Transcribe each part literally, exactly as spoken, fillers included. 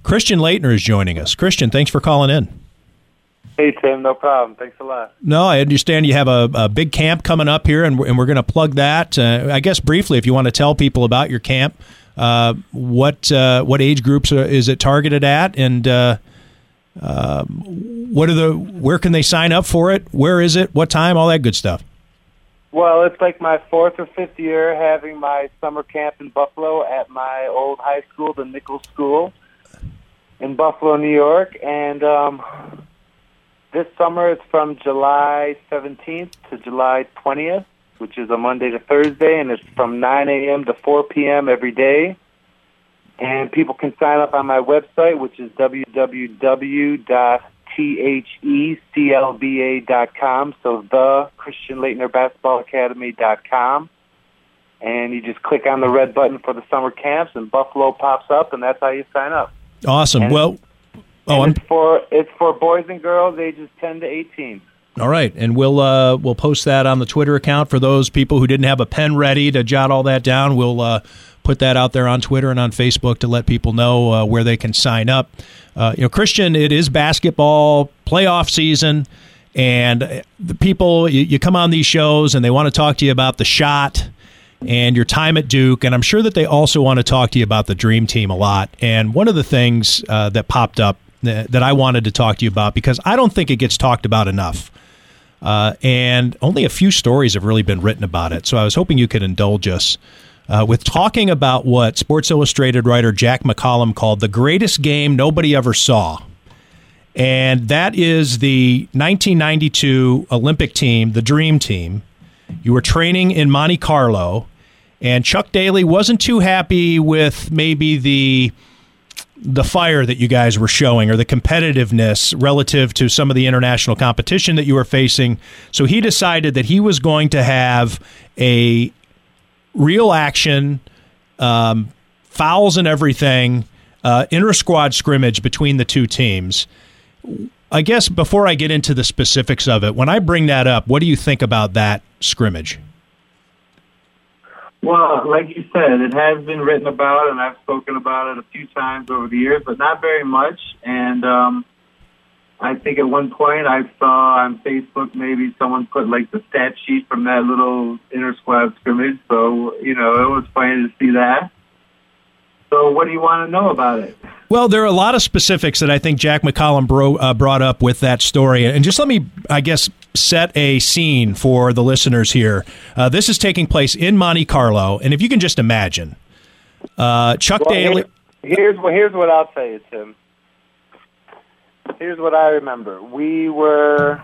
Christian Laettner is joining us. Christian, thanks for calling in. Hey, Tim, no problem. Thanks a lot. No, I understand you have a, a big camp coming up here, and we're, and we're going to plug that. Uh, I guess briefly, if you want to tell people about your camp, uh, what uh, what age groups are, is it targeted at, and uh, uh, what are the where can they sign up for it? Where is it? What time? All that good stuff. Well, it's like my fourth or fifth year having my summer camp in Buffalo at my old high school, the Nichols School in Buffalo, New York, and um, this summer it's from July seventeenth to July twentieth, which is a Monday to Thursday, and it's from nine a.m. to four p.m. every day. And people can sign up on my website, which is w w w dot theclba dot com, so the Christian Laettner Basketball Academy dot com. And you just click on the red button for the summer camps, and Buffalo pops up, and that's how you sign up. Awesome. And well, oh, and it's for it's for boys and girls ages ten to eighteen. All right, and we'll uh, we'll post that on the Twitter account for those people who didn't have a pen ready to jot all that down. We'll uh, put that out there on Twitter and on Facebook to let people know uh, where they can sign up. Uh, you know, Christian, it is basketball playoff season, and the people you, you come on these shows and they want to talk to you about the shot and your time at Duke, and I'm sure that they also want to talk to you about the Dream Team a lot. And one of the things uh, that popped up that, that I wanted to talk to you about, because I don't think it gets talked about enough, uh, and only a few stories have really been written about it, so I was hoping you could indulge us uh, with talking about what Sports Illustrated writer Jack McCallum called the greatest game nobody ever saw. And that is the nineteen ninety-two Olympic team, the Dream Team. You were training in Monte Carlo, and Chuck Daly wasn't too happy with maybe the the fire that you guys were showing or the competitiveness relative to some of the international competition that you were facing. So he decided that he was going to have a real action, um, fouls and everything, uh, inter-squad scrimmage between the two teams. I guess before I get into the specifics of it, when I bring that up, what do you think about that scrimmage? Well, like you said, it has been written about, and I've spoken about it a few times over the years, but not very much. And um, I think at one point I saw on Facebook maybe someone put like the stat sheet from that little inter-squad scrimmage. So, you know, it was funny to see that. So what do you want to know about it? Well, there are a lot of specifics that I think Jack McCallum bro, uh, brought up with that story. And just let me, I guess, set a scene for the listeners here. Uh, this is taking place in Monte Carlo. And if you can just imagine, uh, Chuck well, Daly... Here, here's, well, here's what I'll tell you, Tim. Here's what I remember. We were...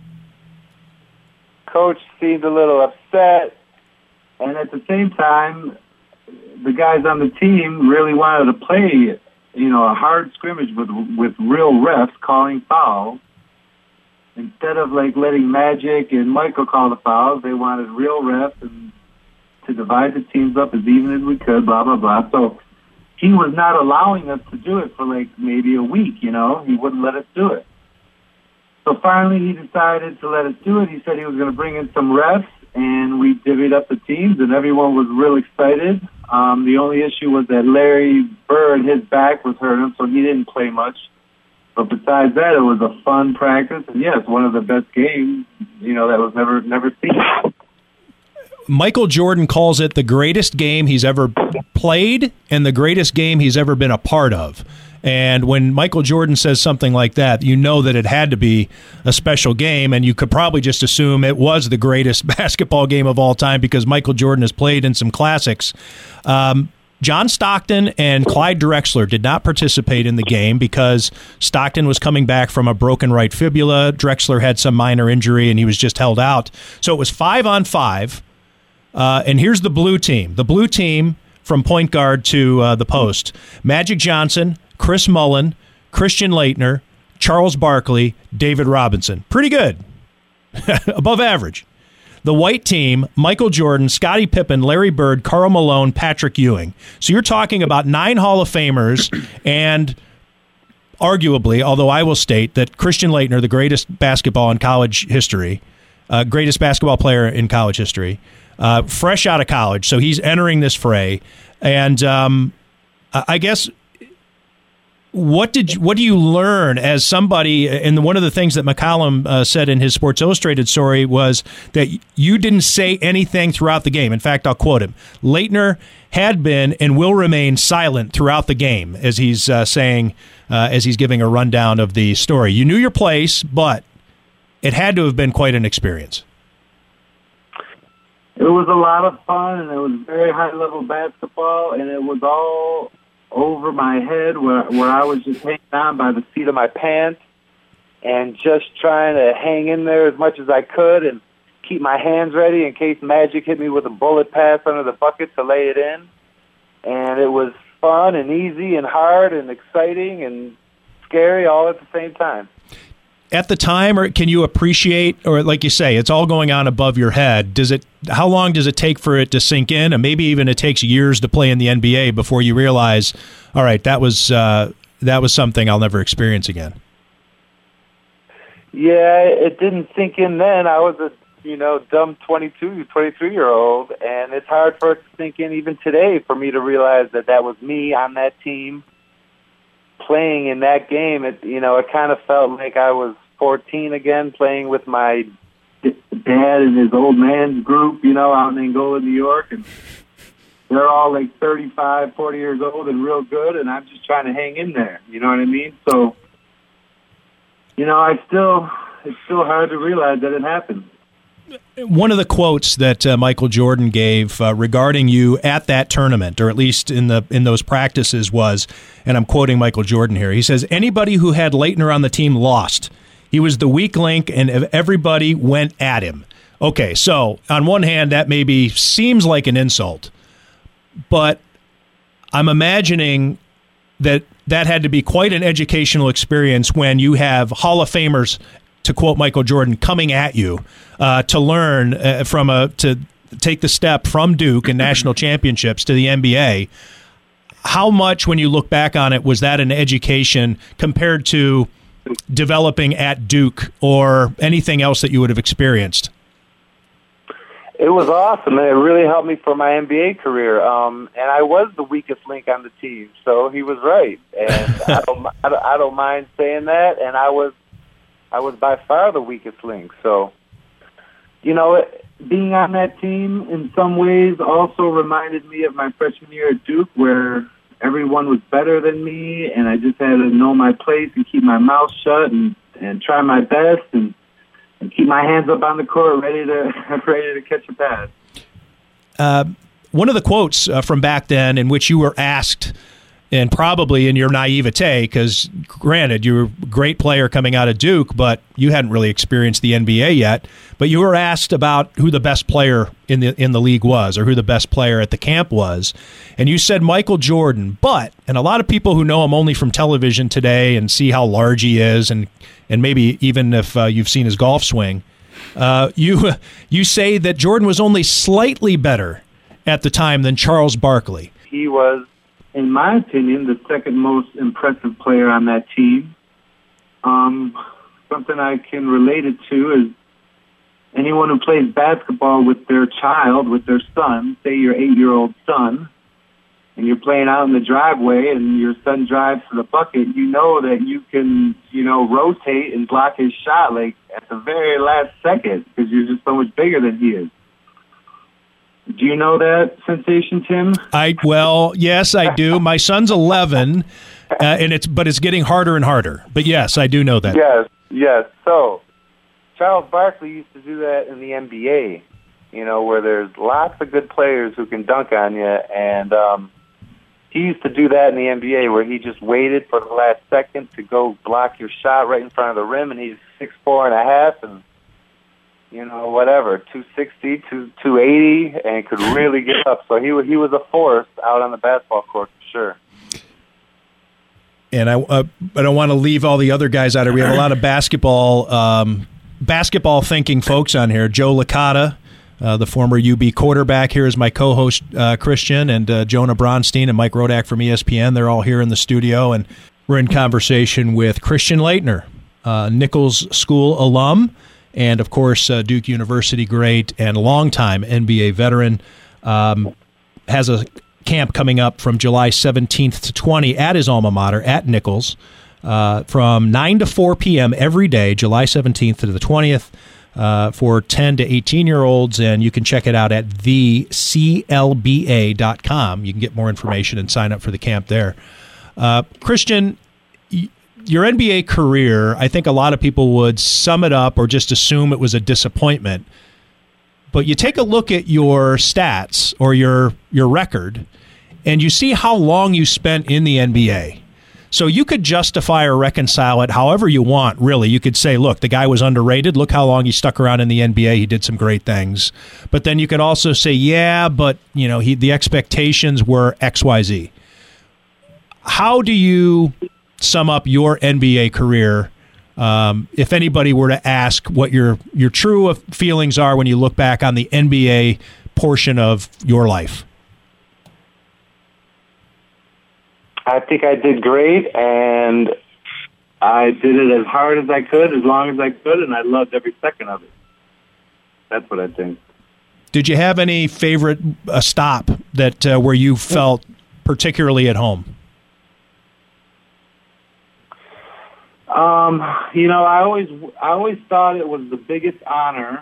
Coach seemed a little upset. And at the same time, the guys on the team really wanted to play, you know, a hard scrimmage with with real refs calling fouls. Instead of like letting Magic and Michael call the fouls, they wanted real refs and to divide the teams up as even as we could, blah, blah, blah. So he was not allowing us to do it for like maybe a week, you know. He wouldn't let us do it. So finally he decided to let us do it. He said he was going to bring in some refs, and we divvied up the teams, and everyone was real excited. Um, the only issue was that Larry Bird, his back was hurting, so he didn't play much. But besides that, it was a fun practice, and yes, one of the best games, you know, that was never never seen. Michael Jordan calls it the greatest game he's ever played and the greatest game he's ever been a part of. And when Michael Jordan says something like that, you know that it had to be a special game, and you could probably just assume it was the greatest basketball game of all time because Michael Jordan has played in some classics. Um, John Stockton and Clyde Drexler did not participate in the game because Stockton was coming back from a broken right fibula. Drexler had some minor injury, and he was just held out. So it was five on five, uh, and here's the blue team. The blue team from point guard to uh, the post. Magic Johnson, Chris Mullin, Christian Laettner, Charles Barkley, David Robinson. Pretty good. Above average. The white team, Michael Jordan, Scottie Pippen, Larry Bird, Karl Malone, Patrick Ewing. So you're talking about nine Hall of Famers, and arguably, although I will state that Christian Laettner, the greatest basketball in college history, uh, greatest basketball player in college history, uh, fresh out of college, so he's entering this fray. And um, I guess... what did you, what do you learn as somebody? And one of the things that McCollum uh, said in his Sports Illustrated story was that you didn't say anything throughout the game. In fact, I'll quote him: Laettner had been and will remain silent throughout the game, as he's uh, saying, uh, as he's giving a rundown of the story. You knew your place, but it had to have been quite an experience. It was a lot of fun, and it was very high-level basketball, and it was all over my head where where I was just hanging on by the seat of my pants and just trying to hang in there as much as I could and keep my hands ready in case Magic hit me with a bullet pass under the bucket to lay it in. And it was fun and easy and hard and exciting and scary all at the same time. At the time, or can you appreciate, or like you say, it's all going on above your head. Does it? How long does it take for it to sink in? And maybe even it takes years to play in the N B A before you realize, all right, that was uh, that was something I'll never experience again. Yeah, it didn't sink in then. I was a you know dumb twenty-two, twenty-three year old, and it's hard for it to sink in even today for me to realize that that was me on that team. Playing in that game, it you know, it kind of felt like I was fourteen again, playing with my d- dad and his old man's group, you know, out in Angola, New York, and they're all like thirty-five, forty years old and real good, and I'm just trying to hang in there. You know what I mean? So, you know, I still, it's still hard to realize that it happened. One of the quotes that uh, Michael Jordan gave uh, regarding you at that tournament, or at least in the in those practices, was, and I'm quoting Michael Jordan here, he says, "Anybody who had Laettner on the team lost. He was the weak link, and everybody went at him." Okay, so on one hand, that maybe seems like an insult, but I'm imagining that that had to be quite an educational experience when you have Hall of Famers, to quote Michael Jordan, coming at you uh, to learn uh, from a to take the step from Duke and national championships to the N B A. How much, when you look back on it, was that an education compared to developing at Duke or anything else that you would have experienced? It was awesome, and it really helped me for my N B A career. Um, and I was the weakest link on the team, so he was right. And I don't, I don't, I don't mind saying that. And I was. I was by far the weakest link. So, you know, being on that team in some ways also reminded me of my freshman year at Duke, where everyone was better than me, and I just had to know my place and keep my mouth shut and, and try my best and, and keep my hands up on the court ready to ready to catch a pass. Uh, one of the quotes uh, from back then in which you were asked, and probably in your naivete, because granted, you were a great player coming out of Duke, but you hadn't really experienced the N B A yet. But you were asked about who the best player in the in the league was, or who the best player at the camp was, and you said Michael Jordan. But, and a lot of people who know him only from television today and see how large he is, and and maybe even if uh, you've seen his golf swing, uh, you you say that Jordan was only slightly better at the time than Charles Barkley. He was, in my opinion, the second most impressive player on that team. Um, something I can relate it to is anyone who plays basketball with their child, with their son, say your eight-year-old son, and you're playing out in the driveway and your son drives to the bucket, you know that you can, you know, rotate and block his shot like at the very last second because you're just so much bigger than he is. Do you know that sensation, Tim? I well, yes, I do. My son's eleven, uh, and it's but it's getting harder and harder. But yes, I do know that. Yes, yes. So Charles Barkley used to do that in the N B A, you know, where there's lots of good players who can dunk on you, and um, he used to do that in the N B A where he just waited for the last second to go block your shot right in front of the rim, and he's six four and a half and. You know, whatever, two sixty, two eighty, and could really get up. So he he was a force out on the basketball court for sure. And I uh, I don't want to leave all the other guys out of. We have a lot of basketball um, basketball thinking folks on here. Joe Licata, uh, the former U B quarterback, here is my co-host uh, Christian, and uh, Jonah Bronstein and Mike Rodak from E S P N. They're all here in the studio, and we're in conversation with Christian Laettner, uh, Nichols School alum. And, of course, uh, Duke University great and longtime N B A veteran, um, has a camp coming up from July seventeenth to twentieth at his alma mater, at Nichols, uh, from nine to four p.m. every day, July seventeenth to the twentieth, uh, for ten to eighteen-year-olds, and you can check it out at the C L B A dot com. You can get more information and sign up for the camp there. Uh, Christian, your N B A career, I think a lot of people would sum it up or just assume it was a disappointment. But you take a look at your stats or your your record, and you see how long you spent in the N B A. So you could justify or reconcile it however you want, really. You could say, look, the guy was underrated. Look how long he stuck around in the N B A. He did some great things. But then you could also say, yeah, but you know, he the expectations were X Y Z. How do you sum up your N B A career, um, if anybody were to ask what your your true feelings are when you look back on the N B A portion of your life? I think I did great, and I did it as hard as I could, as long as I could, and I loved every second of it. That's what I think. Did you have any favorite uh, stop that uh, where you felt particularly at home? Um, you know, I always, I always thought it was the biggest honor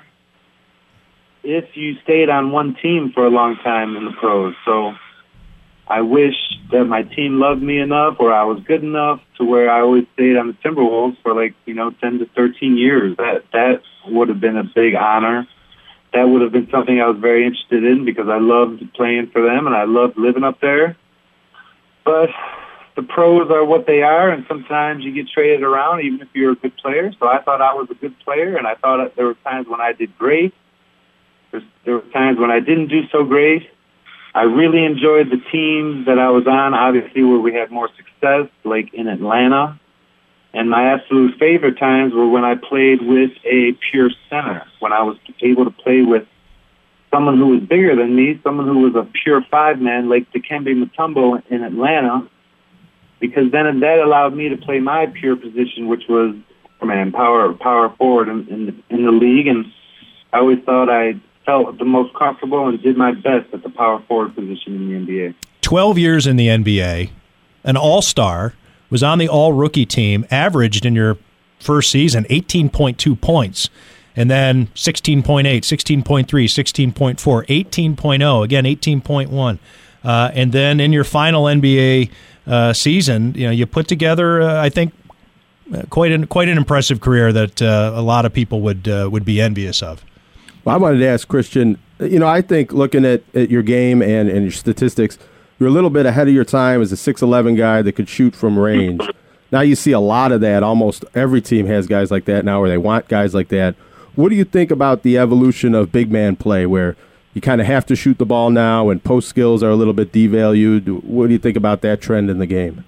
if you stayed on one team for a long time in the pros. So I wish that my team loved me enough, or I was good enough to where I always stayed on the Timberwolves for like, you know, ten to thirteen years. That, that would have been a big honor. That would have been something I was very interested in because I loved playing for them and I loved living up there. But the pros are what they are, and sometimes you get traded around even if you're a good player. So I thought I was a good player, and I thought that there were times when I did great. There's, there were times when I didn't do so great. I really enjoyed the teams that I was on, obviously, where we had more success, like in Atlanta. And my absolute favorite times were when I played with a pure center, when I was able to play with someone who was bigger than me, someone who was a pure five-man, like Dikembe Mutombo in Atlanta, because then that allowed me to play my pure position, which was man power power forward in, in, the, in the league. And I always thought I felt the most comfortable and did my best at the power forward position in the N B A. Twelve years in the N B A, an all-star, was on the all-rookie team, averaged in your first season eighteen point two points, and then sixteen point eight, sixteen point three, sixteen point four, eighteen point oh, again eighteen point one. Uh, and then in your final N B A uh, season, you know, you put together, uh, I think, uh, quite an quite an impressive career that uh, a lot of people would uh, would be envious of. Well, I wanted to ask Christian, you know, I think looking at, at your game and, and your statistics, you're a little bit ahead of your time as a six eleven guy that could shoot from range. Now you see a lot of that. Almost every team has guys like that now, or they want guys like that. What do you think about the evolution of big man play, where you kind of have to shoot the ball now and post skills are a little bit devalued? What do you think about that trend in the game?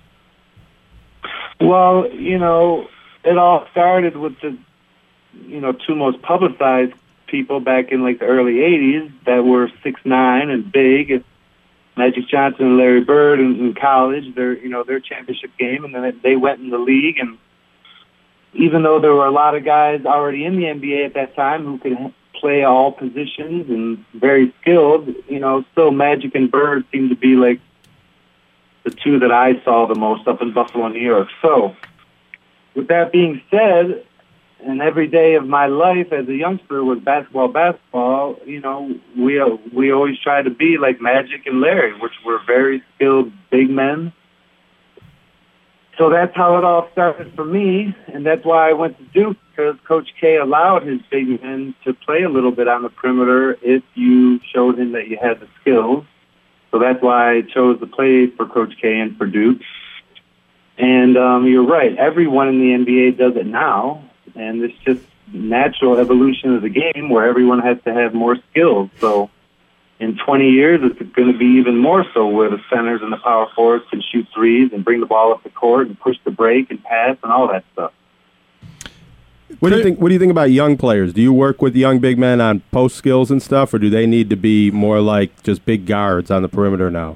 Well, you know, it all started with the, you know, two most publicized people back in like the early eighties that were six nine and big. Magic Johnson and Larry Bird in, in college, their you know their championship game, and then they went in the league. And even though there were a lot of guys already in the N B A at that time who could play all positions and very skilled, you know, still Magic and Bird seemed to be like the two that I saw the most up in Buffalo, New York. So, with that being said, and every day of my life as a youngster was basketball, basketball, you know, we we always tried to be like Magic and Larry, which were very skilled big men. So that's how it all started for me, and that's why I went to Duke, because Coach K allowed his big men to play a little bit on the perimeter if you showed him that you had the skills. So that's why I chose to play for Coach K and for Duke. And um, you're right, everyone in the N B A does it now. And it's just natural evolution of the game where everyone has to have more skills. So in twenty years, it's going to be even more so where the centers and the power forwards can shoot threes and bring the ball up the court and push the break and pass and all that stuff. What do you think? What do you think about young players? Do you work with young big men on post skills and stuff, or do they need to be more like just big guards on the perimeter now?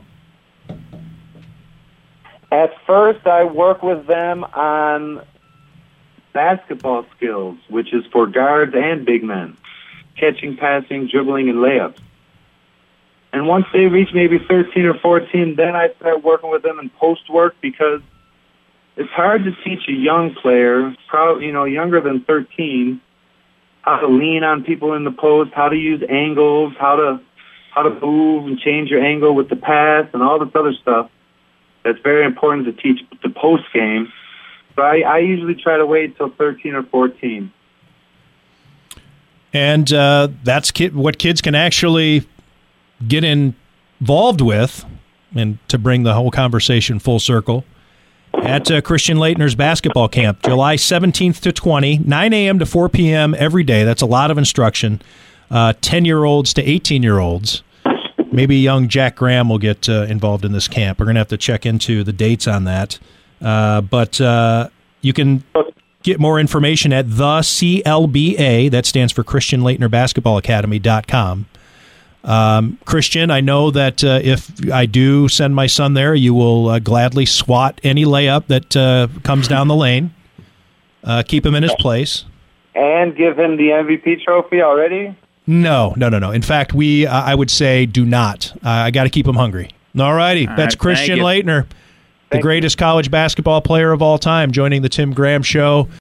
At first, I work with them on basketball skills, which is for guards and big men, catching, passing, dribbling, and layups. And once they reach maybe thirteen or fourteen, then I start working with them in post work, because it's hard to teach a young player, probably, you know, younger than thirteen, how to lean on people in the post, how to use angles, how to how to move and change your angle with the pass, and all this other stuff. That's very important to teach the post game. So I, I usually try to wait until thirteen or fourteen. And uh, that's kid, what kids can actually get involved with, and to bring the whole conversation full circle, at uh, Christian Laettner's basketball camp, July seventeenth to twentieth, nine a.m. to four p.m. every day. That's a lot of instruction. Uh, ten-year-olds to eighteen-year-olds. Maybe young Jack Graham will get uh, involved in this camp. We're going to have to check into the dates on that. Uh, but uh, you can get more information at the C L B A. That stands for Christian Laettner Basketball Academy dot com. Um, Christian, I know that uh, if I do send my son there, you will uh, gladly swat any layup that uh, comes down the lane. Uh, keep him in his place. And give him the M V P trophy already? No, no, no, no. In fact, we uh, I would say do not. Uh, I got to keep him hungry. All righty. All That's right, Christian Laettner, the greatest college basketball player of all time, joining the Tim Graham Show.